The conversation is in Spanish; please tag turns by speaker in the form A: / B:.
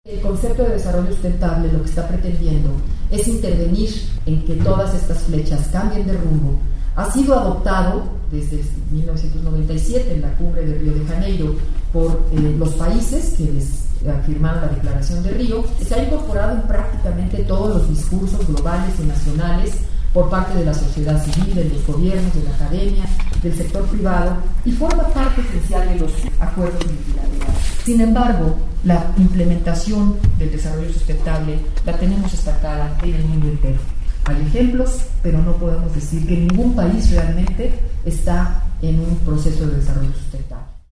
A: El concepto de desarrollo sustentable lo que está pretendiendo es intervenir en que todas estas flechas cambien de rumbo. Ha sido adoptado desde 1997 en la cumbre de Río de Janeiro por los países que firmaron la Declaración de Río. Se ha incorporado en prácticamente todos los discursos globales y nacionales por parte de la sociedad civil, de los gobiernos, de la academia, del sector privado, y forma parte esencial de los acuerdos multilaterales. Sin embargo, la implementación del desarrollo sustentable la tenemos estancada en el mundo entero. Hay ejemplos, pero no podemos decir que ningún país realmente está en un proceso de desarrollo sustentable.